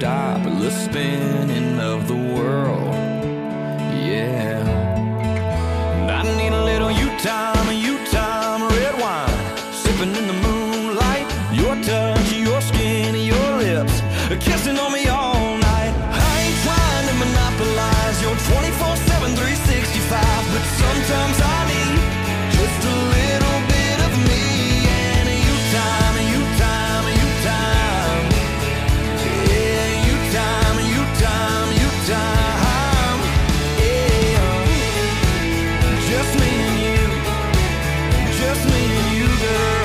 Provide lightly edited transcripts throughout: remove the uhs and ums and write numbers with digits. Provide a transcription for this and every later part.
stop the spinning of the world. Yeah, and I need a little you time, red wine, sipping in the moonlight. Your touch, your skin, your lips, kissing on me all night. I ain't trying to monopolize your 24/7, 365, but sometimes I need just a little bit of me and you time, you time, you time. Yeah, you time, you time, you time. Yeah, just me and you, just me and you, girl.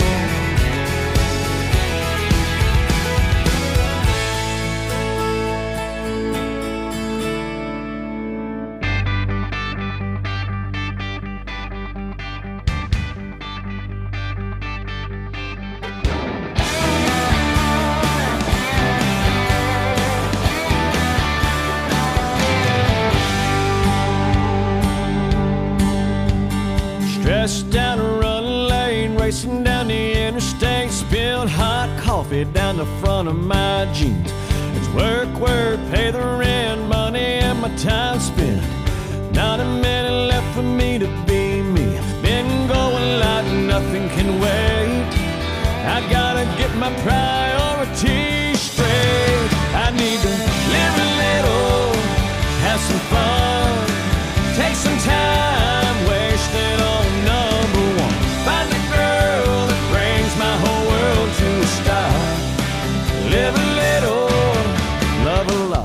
Stressed down a running lane, racing down the interstate, spilled hot coffee down the front of my jeans. It's work, work, pay the rent, money and my time spent. Not a minute left for me to be me. Been going like nothing can wait. I gotta get my priorities straight. I need to live a little, have some fun, take some time, wasted on number one. Find a girl that brings my whole world to a stop. Live a little, love a lot.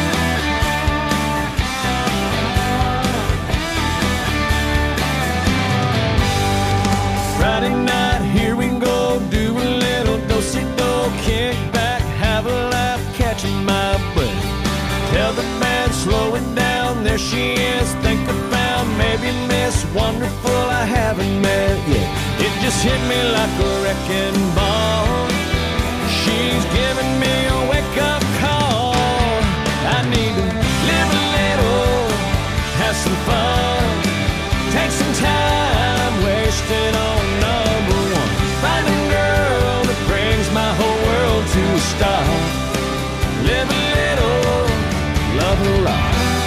Friday night, here we go, do a little do-si-do, kick back, have a laugh, catching my breath. Tell the band, slow it down, there she is, think I found maybe Miss Wonderful I haven't met yet. It just hit me like a wrecking ball. She's giving me a wake-up call. I need to live a little, have some fun, take some time, wasted on number one. Find a girl that brings my whole world to a stop. Live a little, love a lot.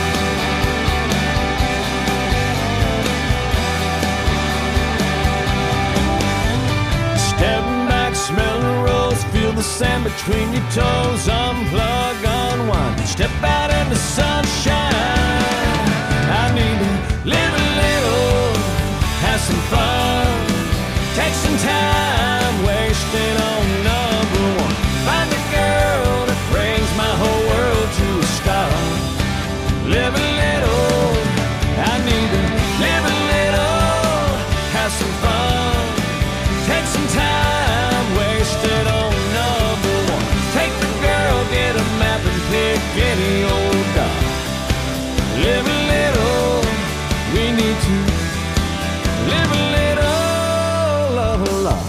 Step back, smell the rose, feel the sand between your toes. Unplug, unwind, step out in the sunshine. I need to live a little, have some fun, take some time, wasted on number one. Find a girl that brings my whole world to a stop. Live a little, I need to live a little, have some fun, take some time, wasted on number one. Take the girl, get a map and pick any old dot. Live a little, we need to live a little, love a lot.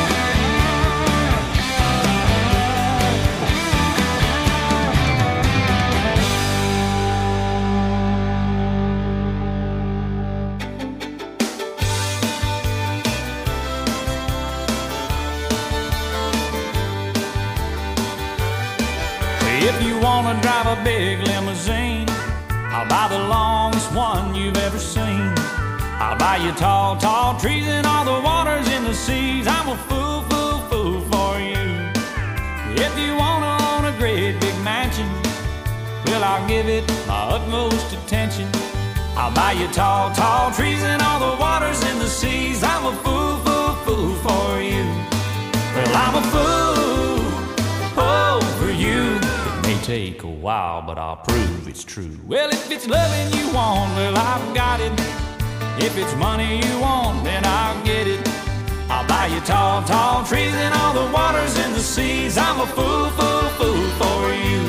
If you wanna drive a big limousine, I'll buy the longest one you've ever seen. I'll buy you tall, tall trees and all the waters in the seas. I'm a fool, fool, fool for you. If you wanna own a great big mansion, well, I'll give it my utmost attention. I'll buy you tall, tall trees and all the waters in the seas. I'm a fool, fool, fool for you. Well, I'm a fool, oh, for you. May take a while, but I'll prove it's true. Well, if it's loving you want, well, I've got it. If it's money you want, then I'll get it. I'll buy you tall, tall trees and all the waters in the seas. I'm a fool, fool, fool for you.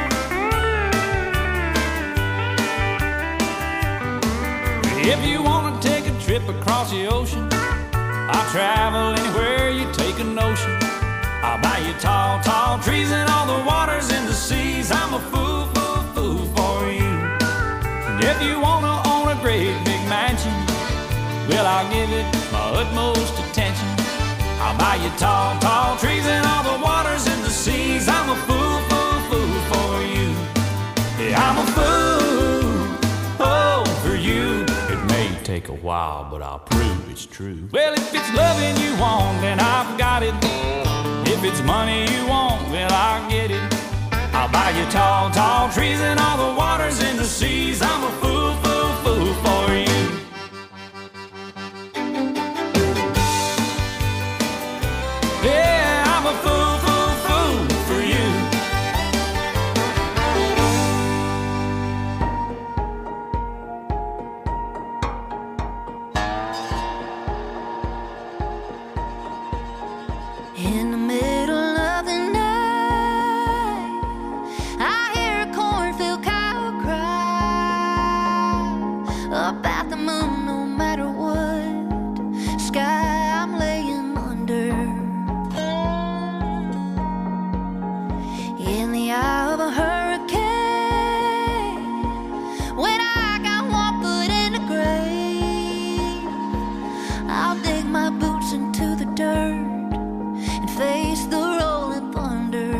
If you wanna would take a trip across the ocean. I'll travel anywhere you take a notion. I'll buy you tall, tall trees and all the waters in the seas. I'm a fool, fool, fool for you. And if you wanna own a great big mansion, well, I'll give it my utmost attention. I'll buy you tall, tall trees and all the waters in the seas. I'm a fool, fool, fool for you. Yeah, I'm a fool, oh, for you. It may take a while, but I'll prove it's true. Well, if it's loving you want, then I've got it. If it's money you want, well, I'll get it. I'll buy you tall, tall trees and all the waters in the seas. I'm a fool, fool, fool for you. Yeah, I'm a fool, fool, fool for you. In the middle of the night, I hear a cornfield cow cry about the moon, no matter what sky I'm laying under. In the eye of a hurricane, when I got one foot in the grave, I'll dig my boots into the dirt and face the rolling thunder.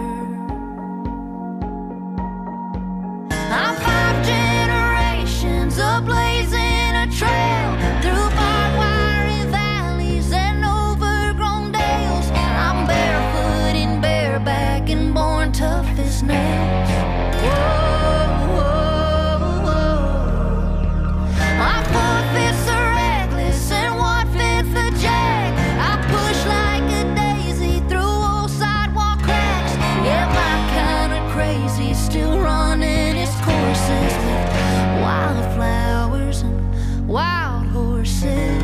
I'm 5 generations of blazing a trail through barbed wire valleys and overgrown dales. I'm barefoot and bareback and born tough as nails. Whoa, whoa, whoa. I'm 4 fists are reckless and 1/5 a jack. I push like a daisy through old sidewalk cracks. Yeah, my kind of crazy, still running its courses with wildflowers and wild horses.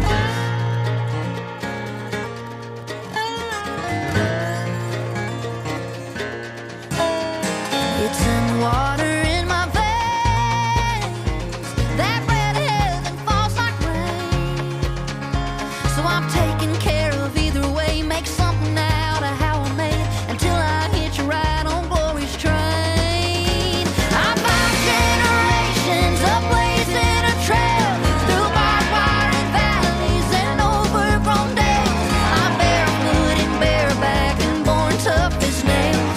It's in the water in my veins, that red heaven falls like rain. So I'm taking care of either way, make something out of how I made it until I hit you right on glory's train. I'm 5 generations of blazing a trail through barbed wire and valleys and overgrown dales. I'm barefoot and bareback and born tough as nails.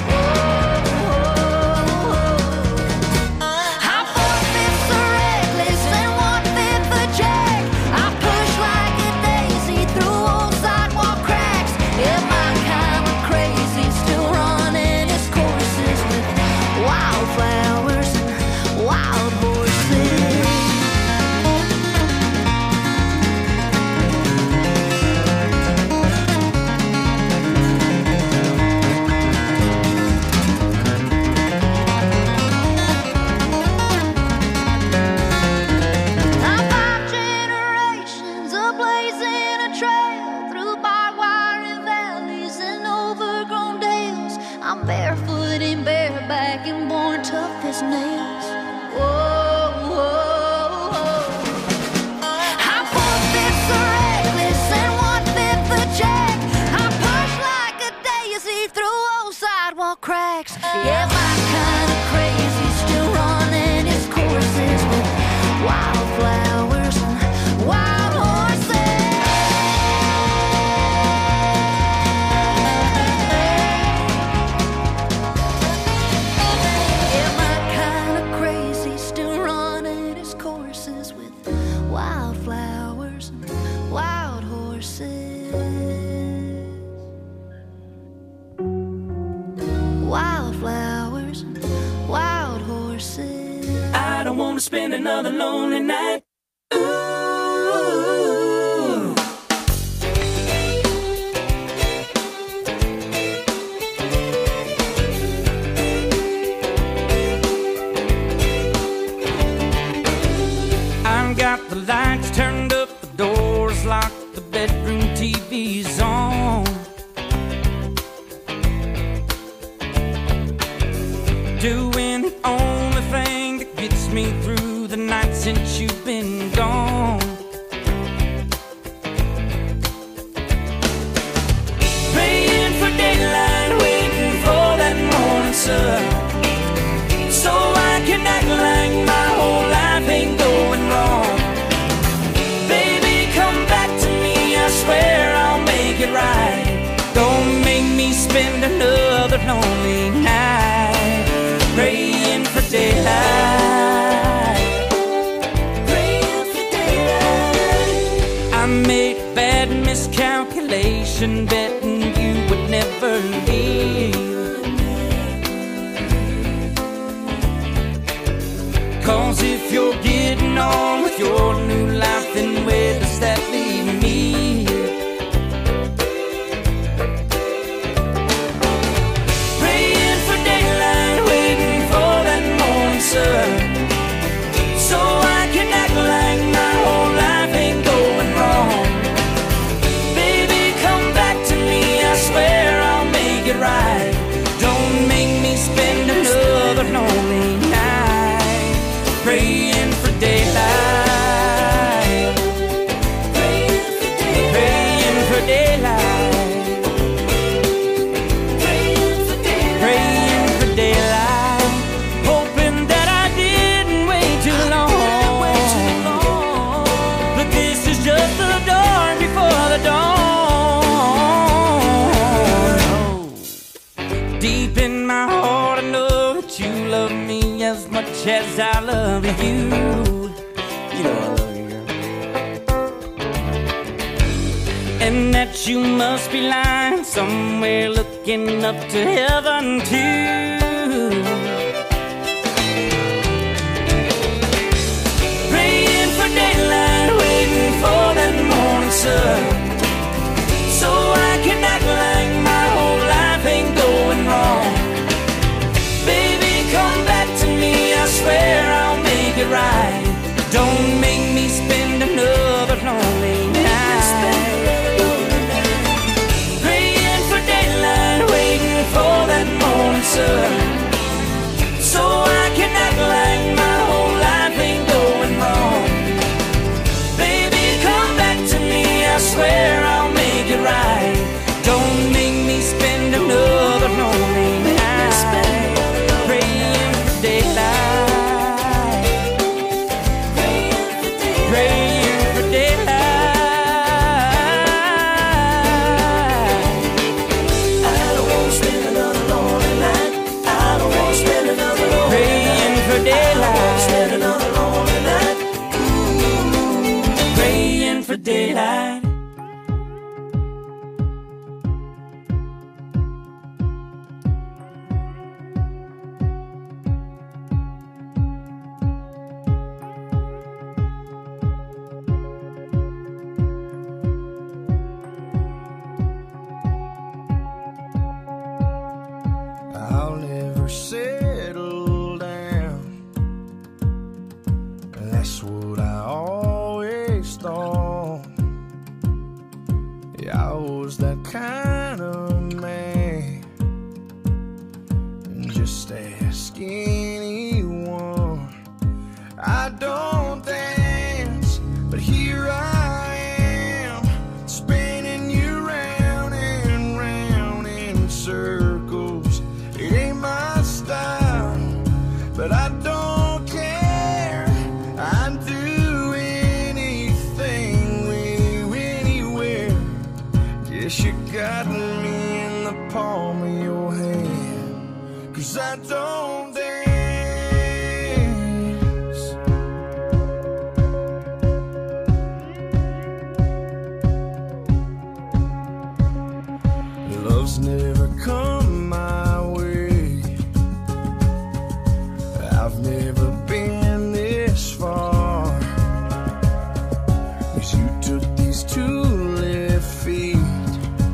I'm 4 fists are reckless and 1/5 a jack. I push like a daisy through old sidewalk cracks. Yeah, my kind of crazy, still running its courses with wildflowers and wild horses. I'm 5 generations of blazing a trail through barbed wire and valleys and overgrown dales. I'm barefoot and bareback and born tough as nails. Whoa, whoa, whoa. I'm 4 fists are reckless and 1/5 a jack. I push like a daisy through old sidewalk cracks. Yeah, my kind of crazy, still running its courses with wildflowers and wild horses. Yeah, my kind of crazy, still running its courses with wildflowers and wild horses. Wildflowers and wild horses. I don't want to spend another lonely night. Ooh. I've got the lights turned up, the doors locked, the bedroom TV's on. Doing the only thing that gets me through the night since you've been gone. I made a bad miscalculation, betting you would never leave. 'Cause if you're getting on with your new life, then where does that leave me? Praying for daylight, waiting for that morning sun, so I can act like my whole life ain't going wrong. Baby, come back to me, I swear I'll make it right. Don't make me spend another lonely night praying for daylight, praying for daylight, praying for daylight, praying for daylight, praying for daylight, hoping that I didn't wait too long. But this is just the dawn before the dawn. Deep in my heart, I know that you love me as much as I love you. You know I love you, girl. And that you must be lying somewhere looking up to heaven too. Praying for daylight, waiting for that morning sun, so I can act like my whole life ain't going wrong. Baby, come back to me, I swear I'll make it right. Don't make me spend another lonely night praying for daylight, waiting for that morning sun, so I can act like my whole life ain't going wrong. Baby, come back to me, I swear I'll make it right. Don't make me spend another lonely night praying for daylight, praying for daylight. I don't want to spend another lonely night. I don't want to spend another lonely night praying for daylight. I don't want to spend another lonely night praying for daylight. I'll never settle down. That's what I always thought. Yeah, I was that kind of man. Just ask anyone. I don't dance, but here I am, spinning you round and round in circles. It ain't my style, but I don't care. I'd do anything with you anywhere. Guess you got me in the palm of your hand, 'cause I don't dance. Love's never come my way. I've never been this far, 'cause you took these 2 left feet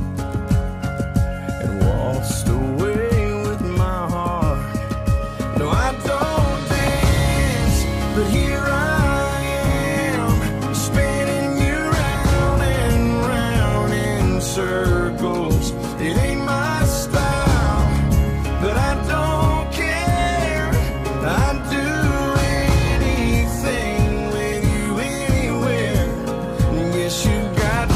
and waltzed away with my heart. No, I don't dance, but here I am, spinning you round and round in circles. It ain't my style, but I don't care. I'd do anything with you anywhere. Yes, you got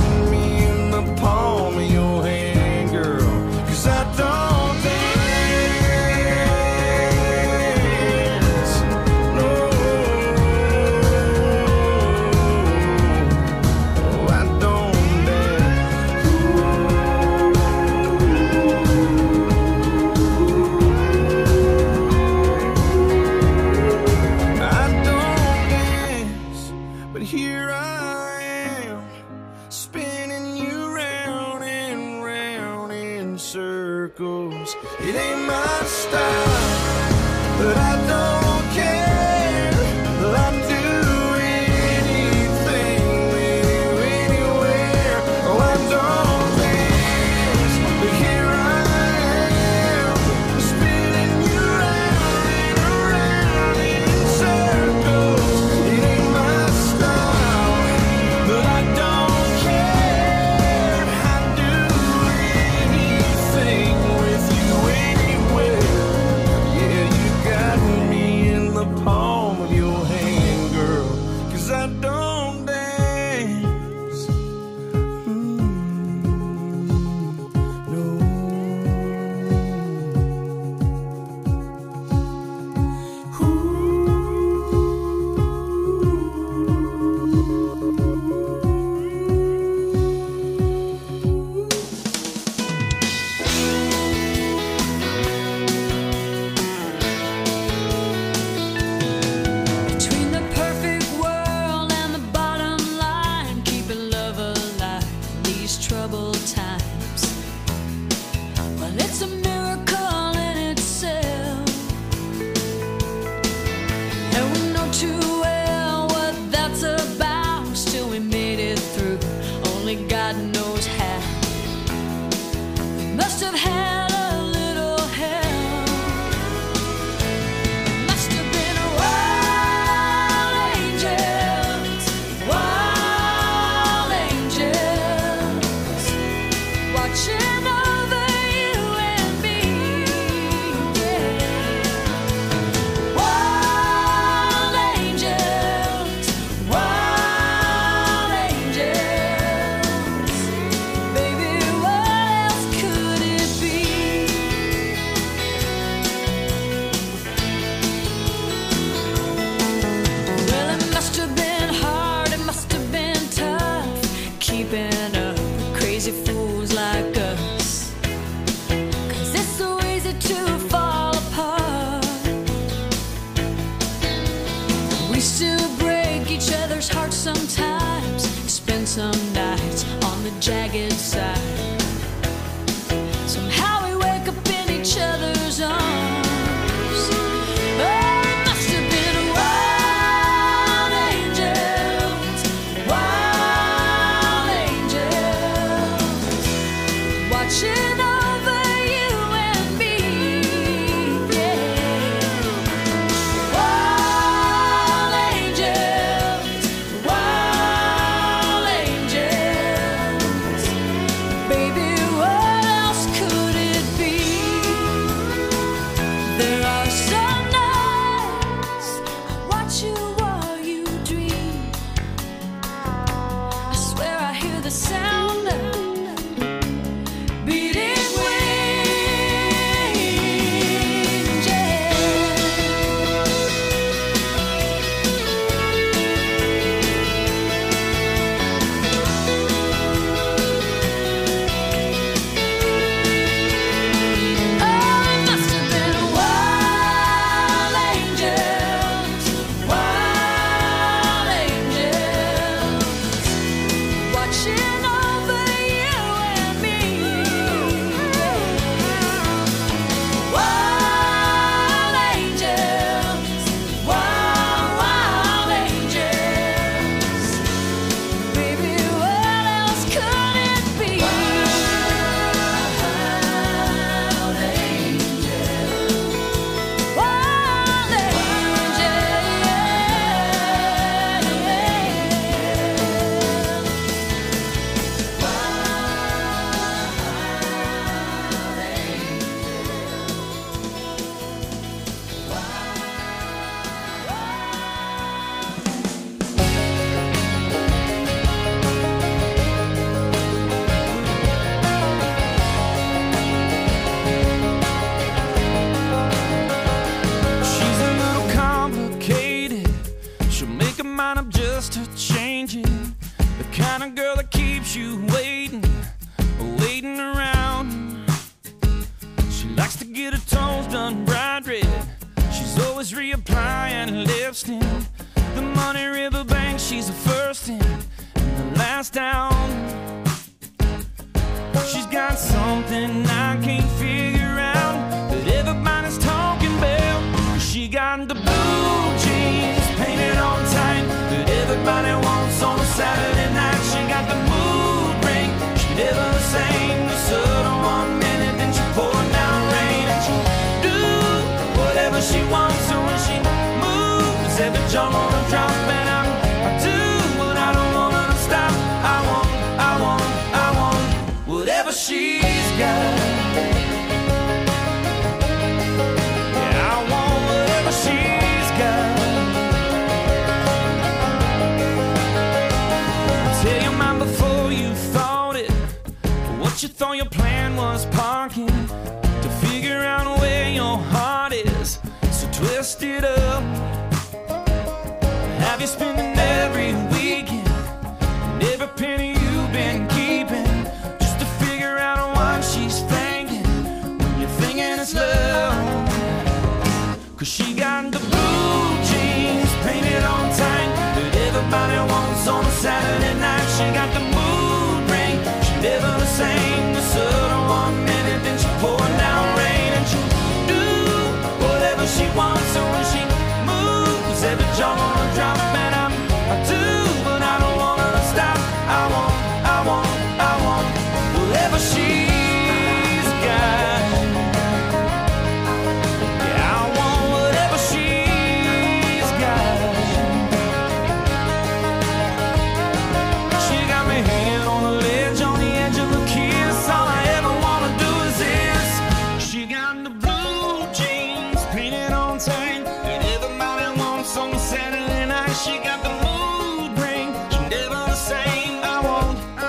circles. It ain't my style, but I don't care. I'd do anything with you anywhere. Oh, I don't dance, but here I am, spinning you round and around in circles. It ain't my style, but I don't care. I'd do anything with you anywhere. Yeah, you got me in the palm of your hand, girl, 'cause I don't dance. No. Between the perfect world and the bottom line, keeping love alive in these troubled times. Well, it's a miracle in itself, and we know too well what that's about. Still, we made it through. Only God knows how. We must have had a little help. Must have been wild angels, watching over you and me. Yeah. Wild angels, baby, what else could it be? Well, it must have been hard, it must have been tough, keeping up with crazy fools like us. 'Cause it's so easy to fall apart. We still break each other's hearts sometimes, spend some nights on the jagged side. Somehow we wake up in each other's arms. Oh, it must have been wild angels, watching over you and me. Yeah. Wild angels, baby, what else could it be? There are some nights I watch you while you dream. I swear I hear the sound of beating wings. Yeah. Oh, it must have been wild angels, watching over you and me. Wild angels, baby, what else could it be? Wild She's a little complicated. She'll make her mind up just to change it. The kind of girl that keeps you waiting around. She likes to get her toes done bright red. She's always reapplying lipstick. The Money River Bank, she's the first in and the last down. She's got something I can't figure y'all wanna drop, and I do, but I don't want her to stop. I want whatever she's got. Yeah, I want whatever she's got. Tell your mind before you thought it. What you thought your plan was parking to figure out where your heart is. So twist it up. Have you spending every weekend and every penny you've been keeping just to figure out what she's thinking when you're thinking it's love? 'Cause she got the blue jeans painted on tight that everybody wants on a Saturday night. She got the mood ring, she never the same. The sudden 1 minute, then she pouring down rain, and she do whatever she wants. So when she moves, every jaw wanna drop, and I do, but I don't want her to stop. I want whatever she's got. Yeah, I want whatever she's got. She got me hanging on the ledge, on the edge of a kiss. All I ever wanna do is this. She got the blue jeans painted on tight that everybody wants on Saturday night. She got the mood ring, she never the same. I want.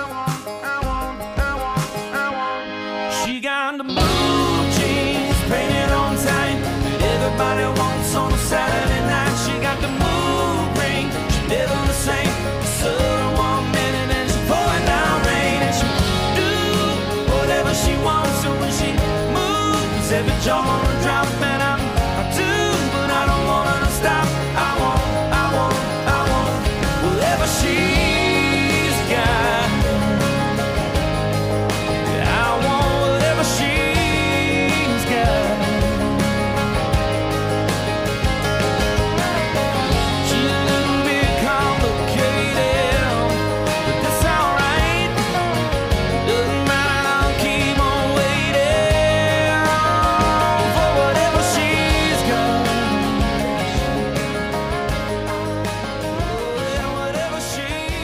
She got the blue jeans painted on tight that everybody wants on a Saturday night. She got the mood ring, she never the same. The sudden 1 minute and she pouring down rain, and she do whatever she wants. So when she moves, every jaw wanna drop, and I do, but I don't want her to stop. I want whatever she's got. Yeah, I want whatever she's got. She's a little bit complicated, but that's alright. Doesn't matter, I'll keep on waiting for whatever she's got. Yeah, whatever she.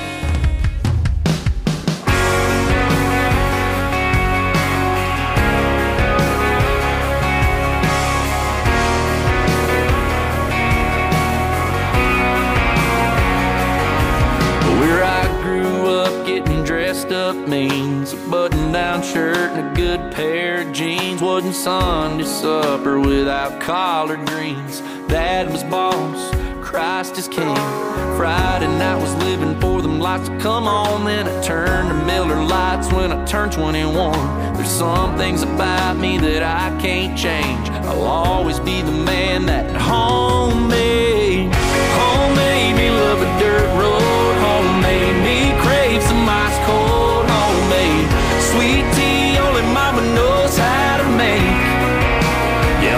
Where I grew up, getting dressed up means a button-down shirt and a good pair of jeans. Wasn't Sunday supper without collard greens. Dad was boss, Christ is king. Friday night was living for them lights to come on. Then I turned to Miller Lights when I turned 21. There's some things about me that I can't change. I'll always be the man that home made. Home made me love a dirt road. Home made me crave some ice cold. Homemade sweet tea only mama knows how to make. Yeah,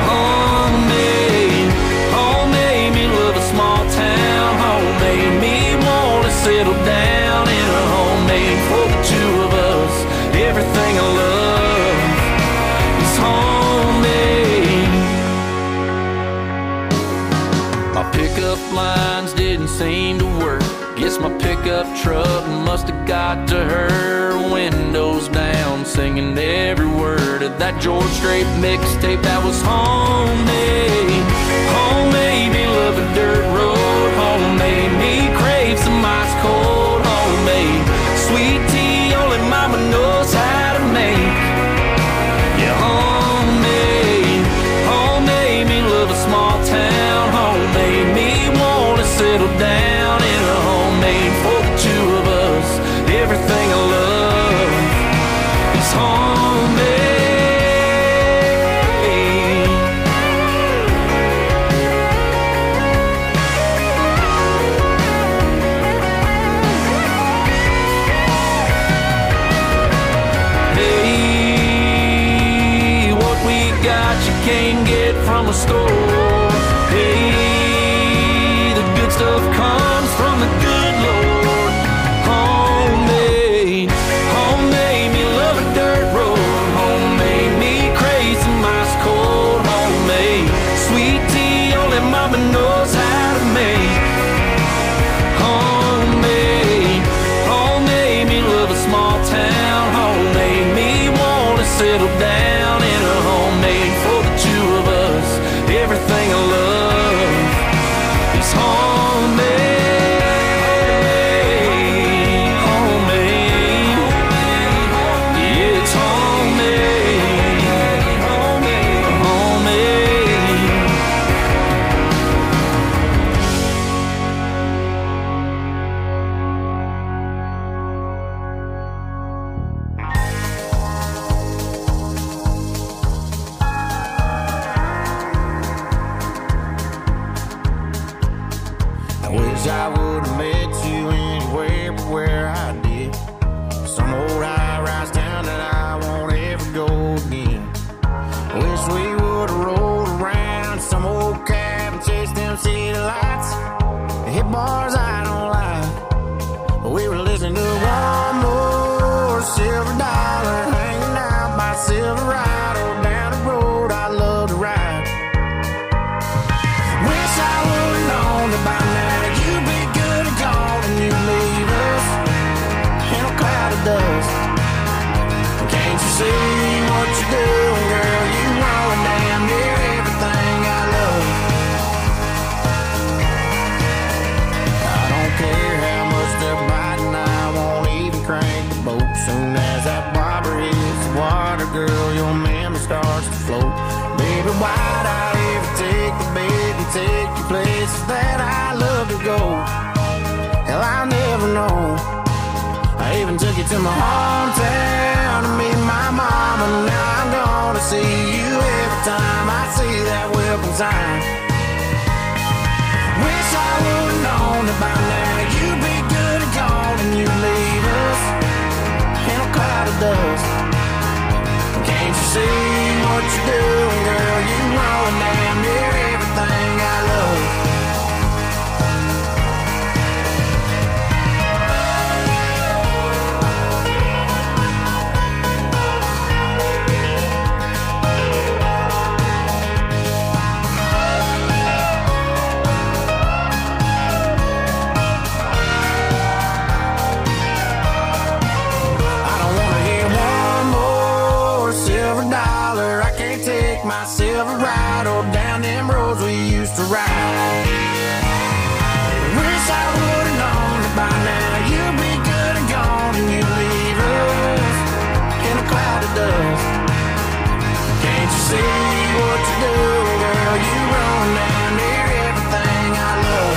homemade me love a small town. Homemade me wanna settle down in a homemade for the two of us. Everything I love is homemade. My pickup lines didn't seem to work. Guess my pickup truck must have got to her. Windows down, singing every word of that George Strait mixtape that was homemade. Homemade me love a dirt road. Homemade me crave some ice cold. Homemade sweet tea only mama knows how to make. Yeah, homemade me love a small town. Homemade me wanna settle down in a homemade for the two of us. Everything I love is homemade. Hey, what we got you can't get from a store. Hey, the good stuff comes from the good Lord. Homemade me love a dirt road. Homemade me crave some ice cold. Homemade sweet tea only mama knows how to make. settle down in a home made for the two of us. Everything I love is homemade, homemade. Yeah, it's homemade, homemade, homemade. I wish I would have met you anywhere but where I did. Some old high-rise town that I won't ever go again. I wish we would have rolled around some old cab and chased them city lights. Hit bars I don't like. We were listening to one more Silver Dollar, hanging out by Silverado down the road I love to ride. Wish I would've known that by now you'd be good and gone and you'd leave us in a cloud of dust. Can't you see what you're doing, girl? You ruin damn near everything I love. I don't care how much they're biting, I won't even crank the boat. Soon as that bobber hits the water, girl, your memory starts to float. Baby, why'd I ever take the bait and take you places that I love to go? Hell, I'll never know. I even took you to my hometown to meet my mama. Now I'm gonna see you every time I see that welcome sign. Wish I would've known that by now you'd be good and gone and you'd leave us in a cloud of dust. Can't you see what you're doing, girl? You ruin damn near everything I love. I don't wanna hear one more Silver Dollar. I can't take my Silverado down them roads we used to ride. Wish I would've known that by now you'd be good and gone and you'd leave us in a cloud of dust. Can't you see what you're doing, girl? You run down near everything I love.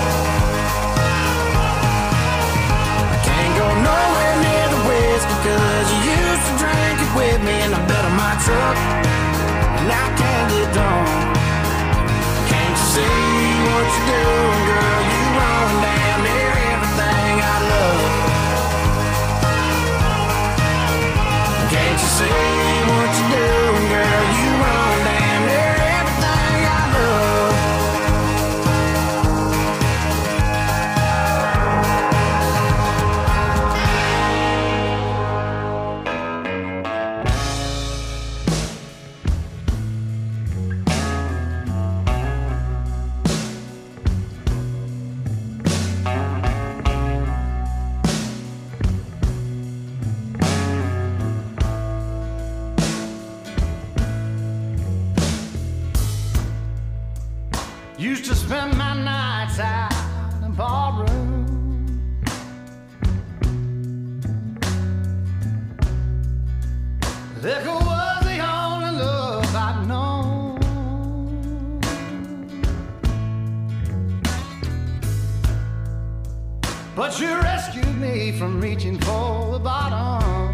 I can't go nowhere near the whiskey 'cause you used to drink it with me in the bed of my truck, and I can't get drunk. Can't you see what you're doing, girl? You run down near everything I love. Can't you see what you're doing, girl? You run down near everything I love. Used to spend my nights out in the barroom. Liquor was the only love I'd known. But you rescued me from reaching for the bottom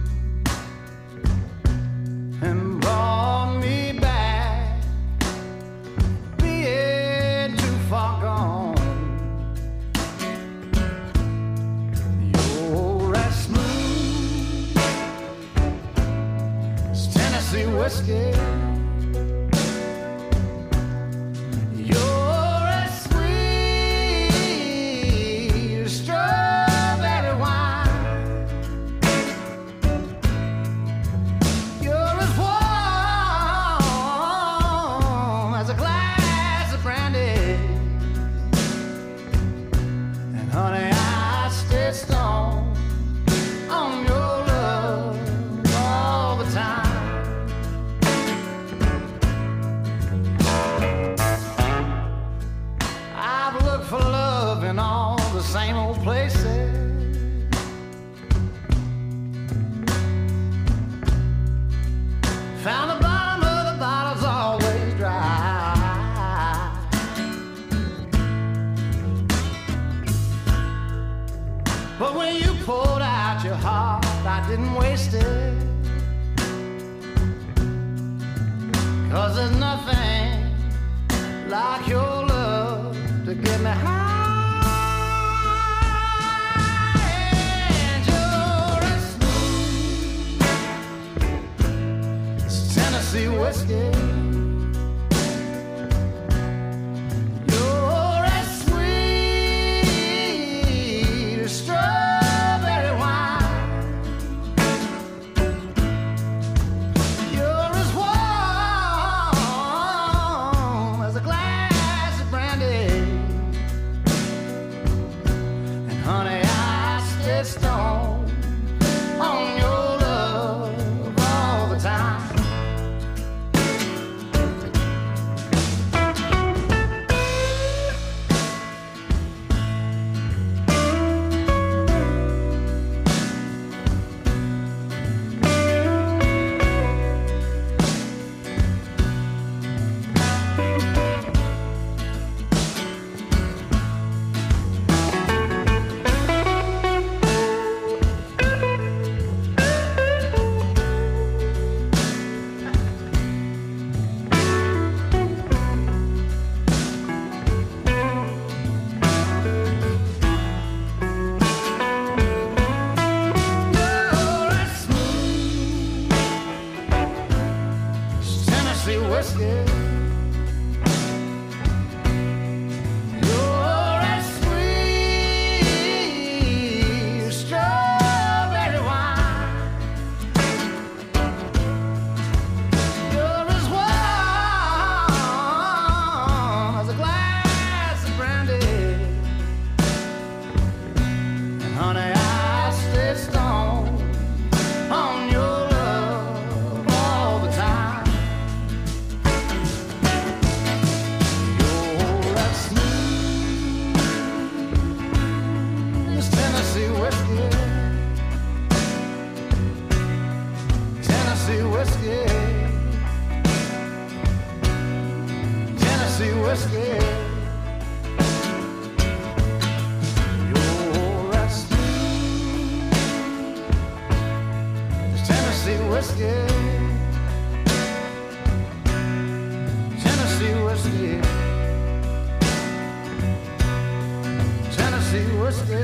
and brought me back, being too far gone. You're as smooth as Tennessee whiskey. You're as sweet as strawberry wine. You're as warm as a glass of brandy. And honey, I stay stoned on your love all the time. heart, I didn't waste it. 'Cause there's nothing like your love to get me high. And you're as smooth as Tennessee whiskey. You're as sweet as strawberry wine. You're as warm as a glass of brandy. And honey, I stay stoned on your love all the time. You're as smooth as Tennessee whiskey. You're as sweet as strawberry wine. You're as warm as a glass of brandy. And honey, I stay stoned on your love all the time. You're as smooth as Tennessee whiskey. Tennessee whiskey. Tennessee whiskey. You're as smooth as Tennessee whiskey. Tennessee whiskey. Tennessee whiskey.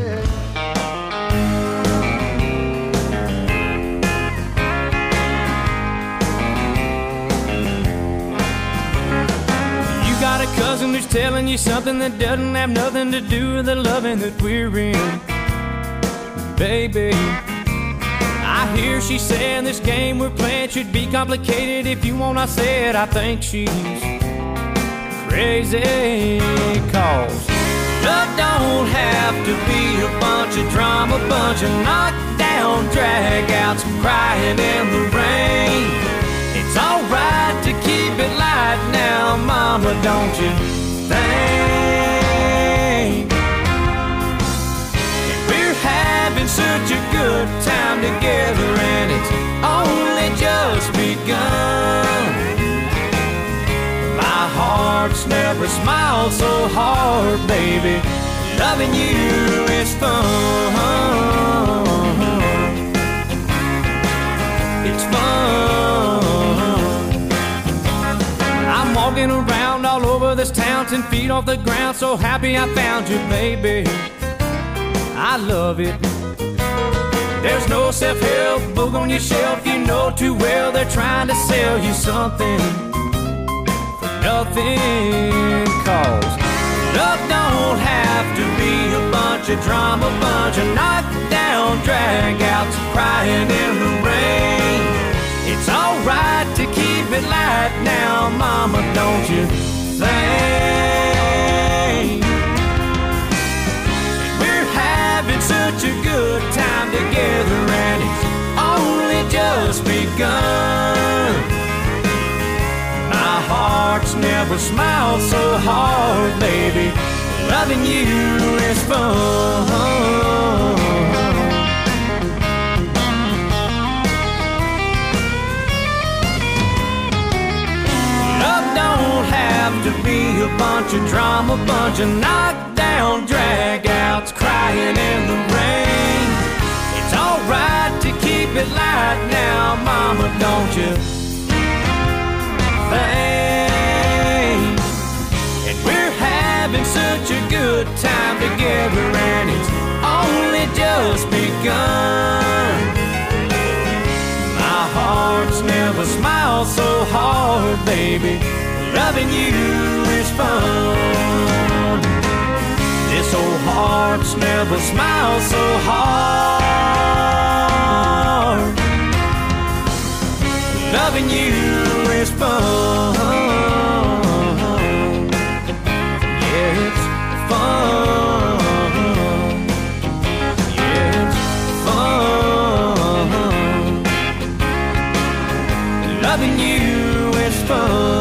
You got a cousin who's telling you something that doesn't have nothing to do with the loving that we're in. Baby, I hear she saying this game we're playing should be complicated. If you want, I said I think she's crazy. 'Cause love don't have to be a bunch of drama, bunch of knockdown drag-outs, crying in the rain. It's alright to keep it light now, mama, don't you think? And we're having such a good time together, and it's only just begun. My heart's never smiled so hard, baby. Loving you is fun. It's fun. I'm walking around all over this town, 10 feet off the ground, so happy I found you, baby. I love it. There's no self-help book on your shelf, you know too well they're trying to sell you something for nothing. 'Cause love don't have to be a bunch of drama, bunch of knockdown drag-outs, crying in the rain. It's alright to keep it light now, mama, don't you think? We're having such a good time together, and it's only just begun. My heart's never smiled so hard, baby. Loving you is fun. Love don't have to be a bunch of drama, bunch of knockdown drag-outs, crying in the rain. It's alright it light now, mama, don't you think? And we're having such a good time together, and it's only just begun. My heart's never smiled so hard, baby. Loving you is fun. This old heart's never smiled so hard. Loving you is fun. Yeah, it's fun. Yeah, it's fun. Loving you is fun.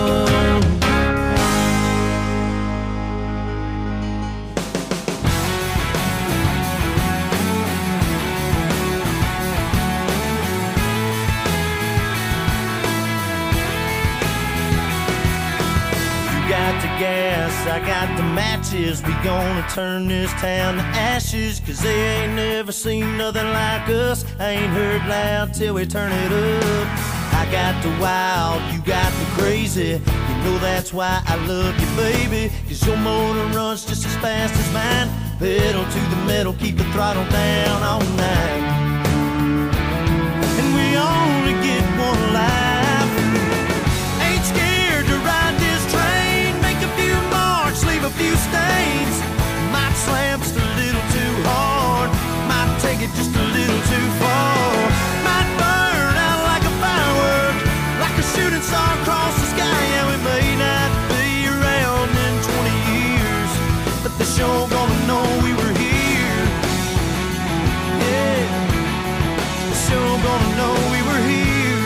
Gas, I got the matches. We gonna turn this town to ashes, 'cause they ain't never seen nothing like us. I ain't heard loud till we turn it up. I got the wild, you got the crazy. You know that's why I love you, baby, 'cause your motor runs just as fast as mine. Pedal to the metal, keep the throttle down all night. And we only get one life. Ain't scared to ride this train. Make a few marks, leave a few stains. Might slam just a little too hard. Might take it just a little too far. Might burn out like a firework, like a shooting star across the sky. And we may not be around in 20 years, but they're sure gonna know we were here. Yeah, they're sure gonna know we were here.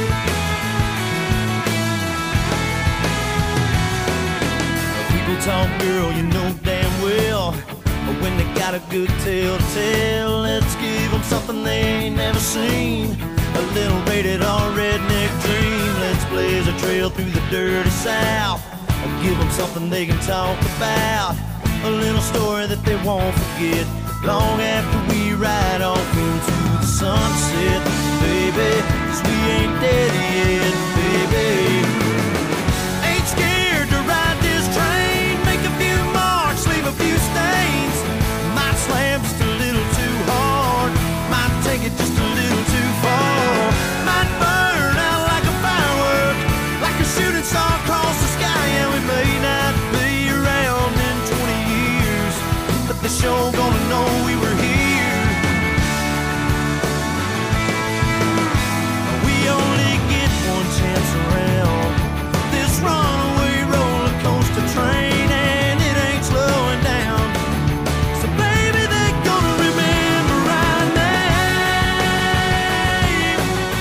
People talk, girl, you know damn well, but when they got a good tale to tell, let's give them something they ain't never seen. A little rated R redneck dream. Let's blaze a trail through the dirty South and give them something they can talk about. A little story that they won't forget long after we ride off into the sunset, baby, 'cause we ain't dead yet, baby. Ain't scared to ride this train. Make a few marks, leave a few stains. Might slam just a little too hard. Might take it just a little too far. Might burn out like a firework, like a shooting star across the sky. And we may not be around in 20 years, but they're sure gonna know we were here. We only get one chance around this runaway roller coaster train, and it ain't slowing down. So baby, they're gonna remember our name.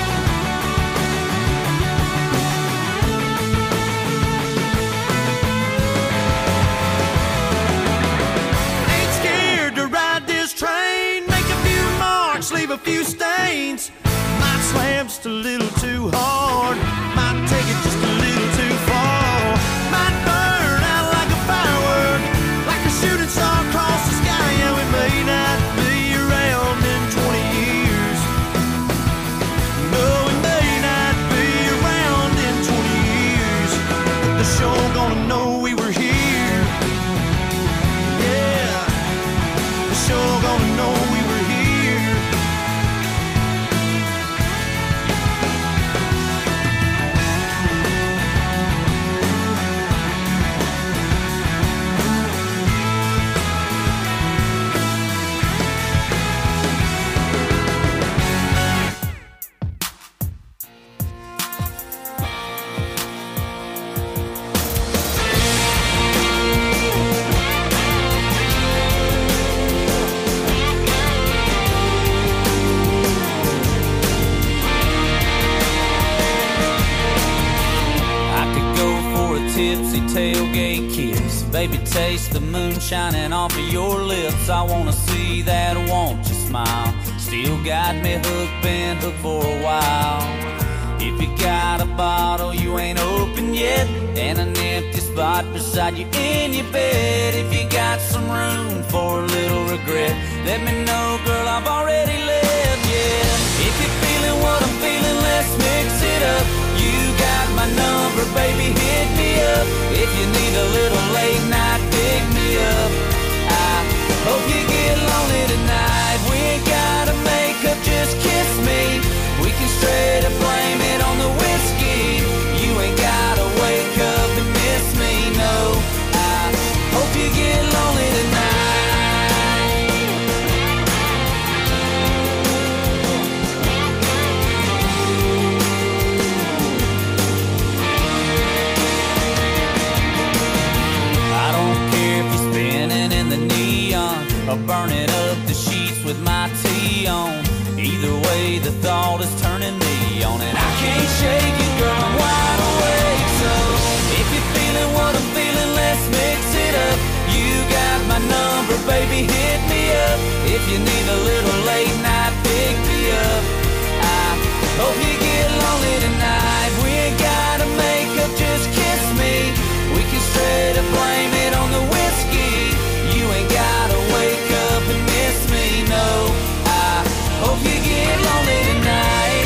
Ain't scared to ride this train. Make a few marks, leave a few stains. Might slam just a little too hard. Might take it just a little too far. Might burn out like a firework, like a shooting star across the sky. And we may not be around in 20 years. No, we may not be around in 20 years, but they're sure gonna know we were here. Yeah, they're sure gonna know we were here. Tipsy tailgate kiss, baby, taste the moon shining off of your lips. I wanna see that, won't you smile? Still got me hooked, been hooked for a while. If you got a bottle you ain't opened yet, and an empty spot beside you in your bed, if you got some room for a little regret, let me know, girl, I've already left, yeah. If you're feeling way the thought is turning me on, and I can't shake it, girl, I'm wide awake. So if you're feeling what I'm feeling, let's mix it up. You got my number, baby, hit me up. If you need a little late night, pick me up. I hope you get lonely tonight. We ain't gotta make up, just kiss me. We can straight up blame it on the whiskey. You ain't gotta wake up and miss me, no. I hope you get lonely tonight.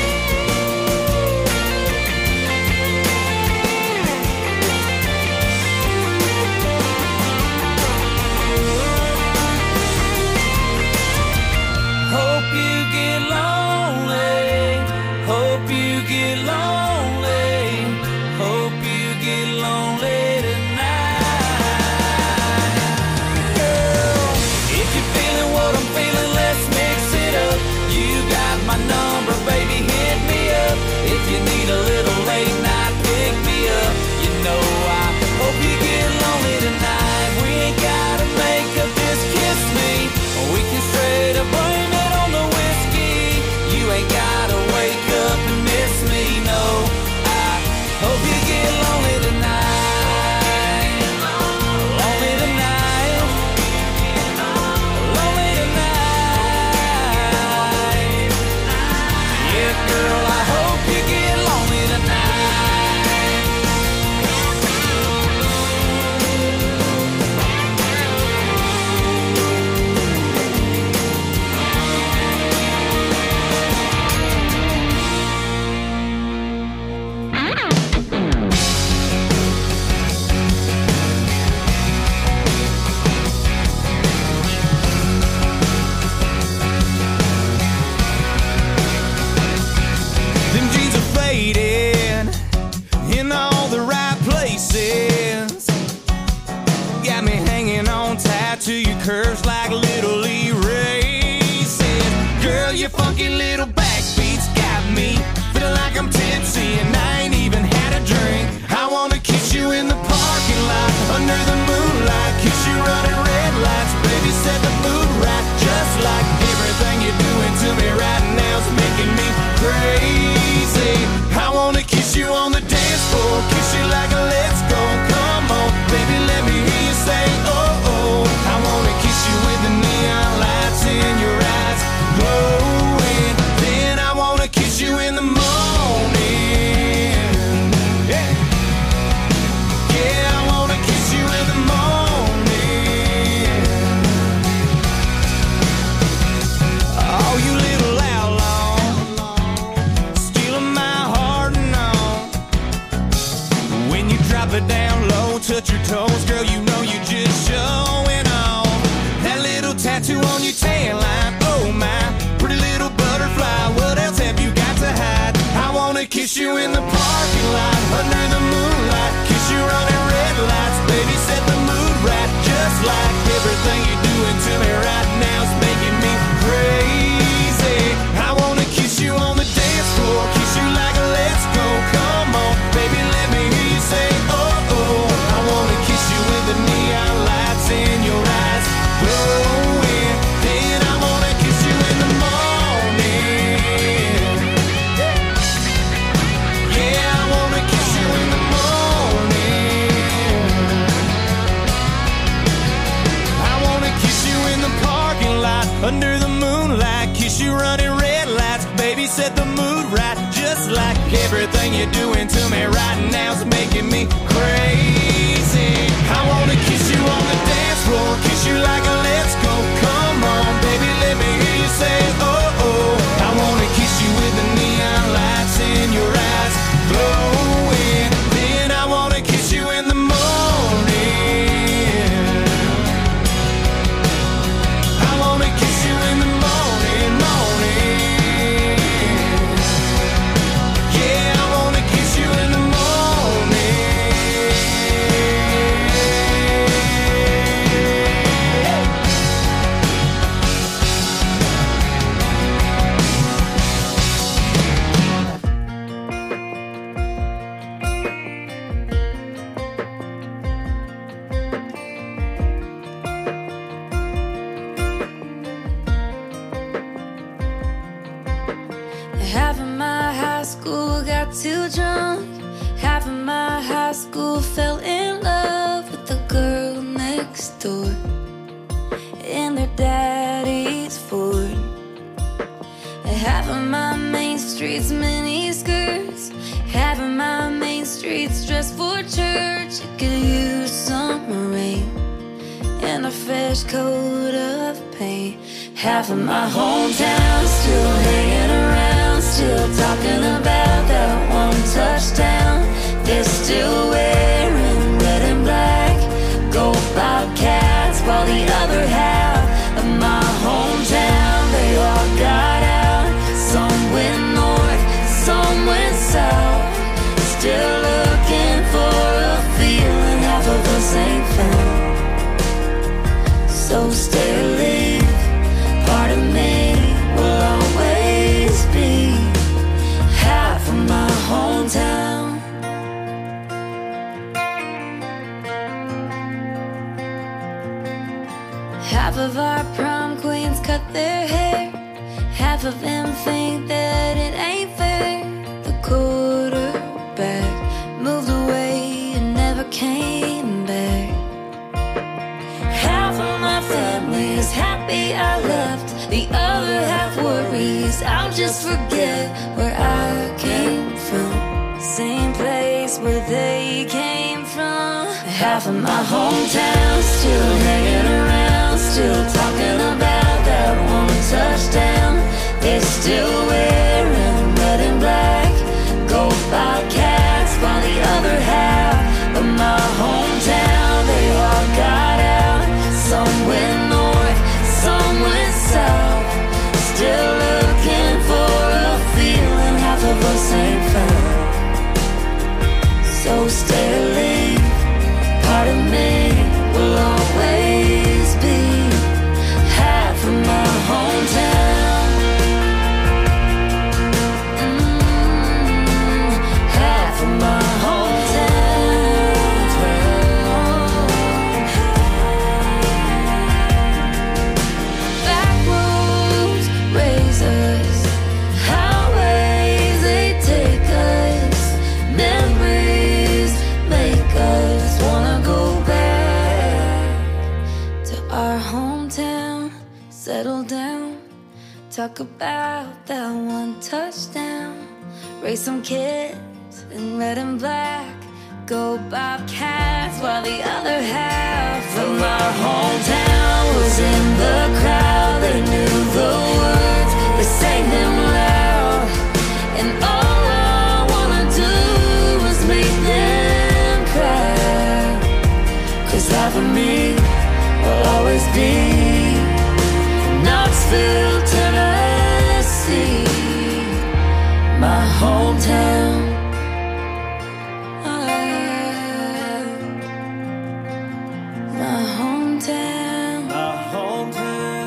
Hope you get lonely. Hope you get lonely. Hope you get lonely tonight. Girl, if you're feeling what I'm feeling, let's mix it up. You got my number, baby, hit me up. If you need a little late night, pick me up. You know I hope you get lonely tonight. We ain't gotta make up, just kiss me. Or we can straight up blame it on the whiskey. You ain't gotta wake up and miss me, no. I hope you get lonely tonight. Lonely tonight. Lonely tonight. Yeah, girl, I hope you get lonely tonight. Them jeans are faded in all the right places. Got me hanging on tight to your curves like little erases. Girl, your funky little backbeats got me feeling like I'm tipsy and I ain't even had a drink. I wanna kiss you in the parking lot under the moonlight, kiss you running red lights, baby, set the mood right. Just like everything you're doing to me right now's making me crazy. I wanna kiss you on the dance floor, kiss you like a let's go. Come on, baby, let me hear you say oh oh. I wanna kiss you with the neon lights in your eyes glowing. Then I wanna kiss you in the morning. Yeah, yeah, I wanna kiss you in the morning. Oh, you little outlaw, stealing my heart and all. When you drop it down low, touch your toes, girl, you know you just showing off. That little tattoo on your tan line, oh my, pretty little butterfly, what else have you got to hide? I wanna kiss you in the parking lot, under the moonlight, kiss you running red lights, baby, set the mood right. Just like everything you're doing to me right now is making me crazy. I wanna kiss you on the dance floor, kiss you like a let's go. Come on, baby, let me hear you say oh oh. I wanna kiss you with the neon lights in your eyes glowing. Then I wanna kiss you in the morning. Yeah, I wanna kiss you in the morning. I wanna kiss you in the parking lot under the moonlight, kiss you running red lights, baby, set the mood right. Just like everything you're doing to me right now's making me crazy. I wanna kiss you on the dance floor, kiss you like a let's go. Come on, baby, let me hear you say oh oh. I wanna kiss you with the neon lights in your eyes glowing. Then I wanna kiss you in the morning. I wanna kiss you in the morning, morning. Yeah, I wanna kiss you in the morning. school got too drunk. Half of my high school fell in love with the girl next door in their daddy's Ford. Half of my main street's mini skirts. Half of my main street's dressed for church. It could use some rain and a fresh coat of paint. Half of my hometown still hanging around, still talking about that one touchdown. They're still wearing red and black, go Bobcats, while the other half of my hometown, they all got out. Some went north, some went south, still looking for a feeling half of us ain't found. So stay or leave, part of me will always be half of my hometown. Half of our prom queens cut their hair. Half of them think that it ain't fair. The quarterback moved away and never came back. Half of my family is happy I left. The other half worries I'll just forget where I came from. Same place where they came from. Half of my hometown still hanging around, still talking about that one touchdown. They're still wearing red and black, go Bobcats, while the other half of my hometown, they all got out. Some went north, some went south, still looking for a feeling half of us ain't found. So stay or leave, part of me will always be half of my hometown. Half of my hometown. Back roads raise us, highways they take us, memories make us wanna go back to our hometown, settle down, talk about that one touchdown, raise some kids in red and black, go Bobcats, while the other half of my hometown was in the crowd. They knew the words, they sang them loud, and all I wanna do is make them cry. 'Cause half of me will always be Knoxville, Tennessee, my hometown. My hometown. My hometown.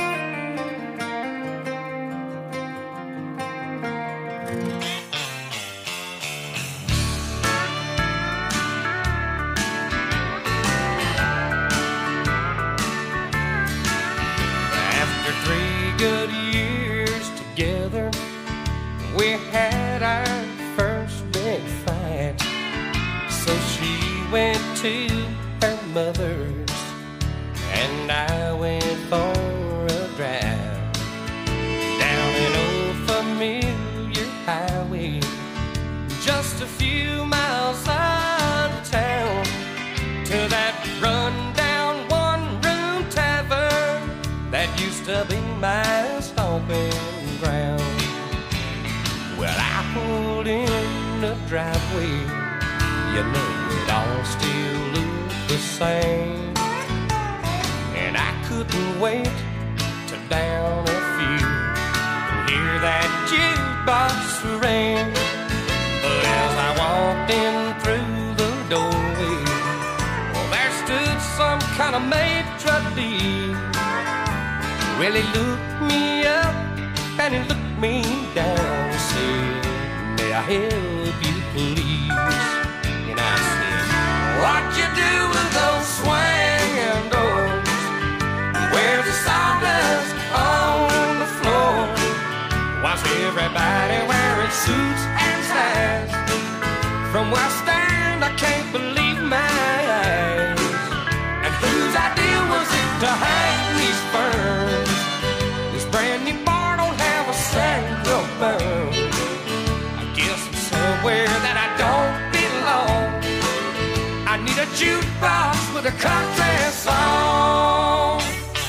After 3 good years together, we had our first big fight. So she went to her mother's, and I went for a drive down an old familiar highway, just a few miles out of town, to that run-down one-room tavern that used to be my stomping ground. Well, I pulled in the driveway, you know it all still looked the same, and I couldn't wait to down a few and hear that jukebox ring. But as I walked in through the doorway, well, there stood some kind of maitre d'. Well, he looked me up and he looked me down and said, "May I help you, please?" And I said, "What you do with those swinging doors? Where's the sawdust on the floor? Why's everybody wearing wearing suits and ties. From where I stand, I can't believe my eyes. And whose idea was it to hang these ferns? This brand new bar don't have a single burn. I guess I'm somewhere that I don't belong. I need a jukebox with a country song.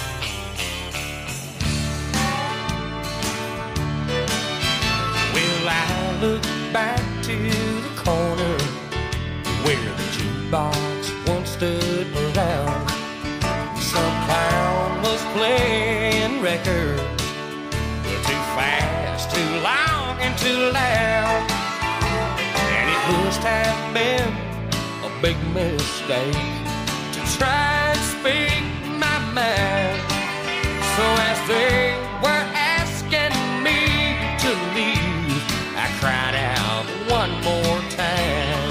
Well, I look back to the corner where the jukebox once stood around. Some clown was playing records, too fast, too long, and too loud. And it must have been a big mistake to try and speak my mind. So as they were asking me to leave, I cried out one more time.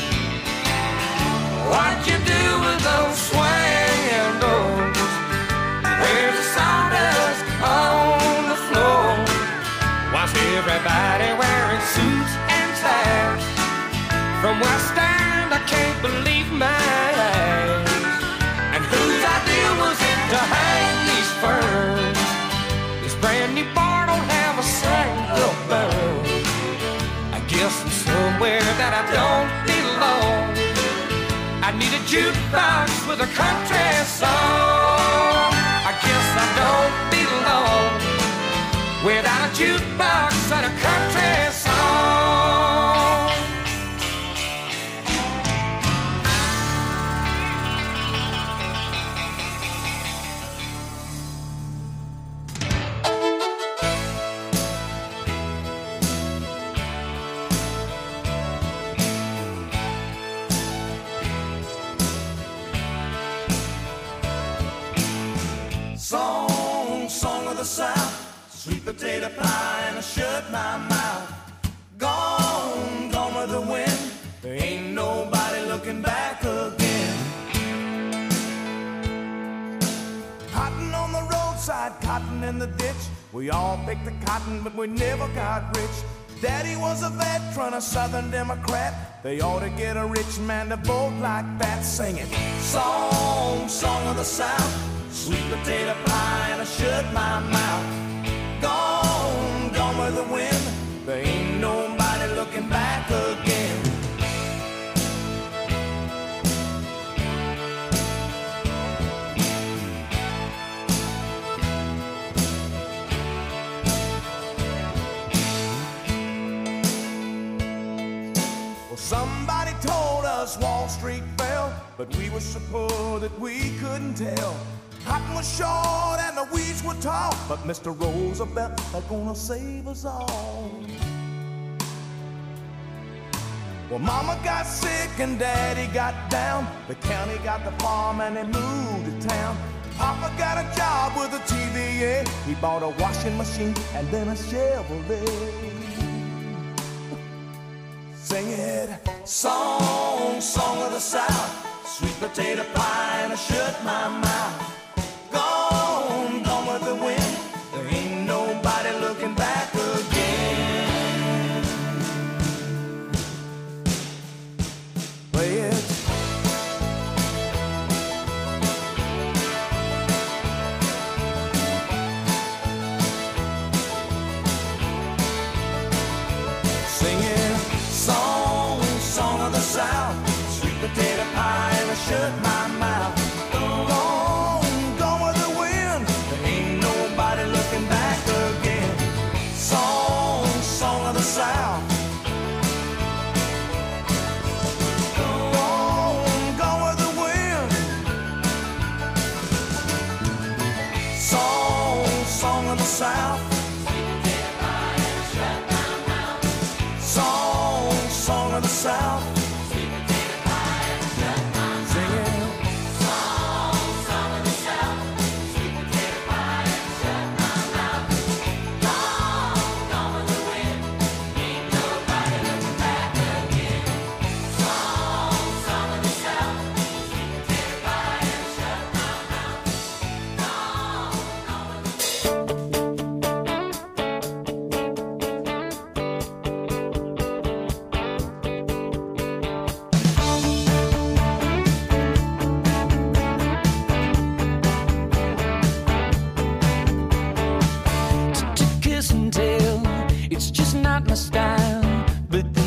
What'd you do with those swinging doors? Where's the sawdust on the floor? Was everybody wearing suits and ties? From where I stand, I can't believe my eyes. And whose idea was it to hang these ferns? This brand new bar don't have a single burn. I guess I'm somewhere that I don't belong. I need a jukebox with a country song. I guess I don't belong without a jukebox and a country song. Song of the South, sweet potato pie and I shut my mouth. Gone, gone with the wind, there ain't nobody looking back again. Cotton on the roadside, cotton in the ditch. We all picked the cotton, but we never got rich. Daddy was a veteran, a Southern Democrat. They ought to get a rich man to vote like that. Sing it. Song of the South, sweet potato pie and I shut my mouth. Gone, gone with the wind, there ain't nobody looking back again. Well, somebody told us Wall Street fell, but we were so poor that we couldn't tell. Cotton was short and the weeds were tall, but Mr. Roosevelt is gonna save us all. Well, Mama got sick and Daddy got down. The county got the farm and they moved to town. Papa got a job with a TVA. He bought a washing machine and then a Chevrolet. Sing it. Song of the South, sweet potato pie and I shut my mouth. Gone, gone with the wind, there ain't nobody looking back again. Play it. Sing it. Song of the South, sweet potato pie and I shut my mouth. Gone with the wind, there ain't nobody looking back again. Song of the South. Gone with the wind. Song of the South. Song of the South. it's just not my style. But